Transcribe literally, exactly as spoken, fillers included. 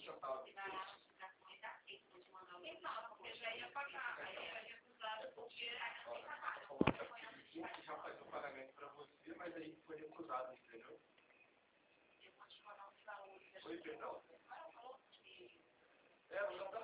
chantava. Então, porque já ia pagar, aí já ia acusado porque Já fazia o pagamento para você, mas aí foi recusado, entendeu? Foi, perdão. É, não dá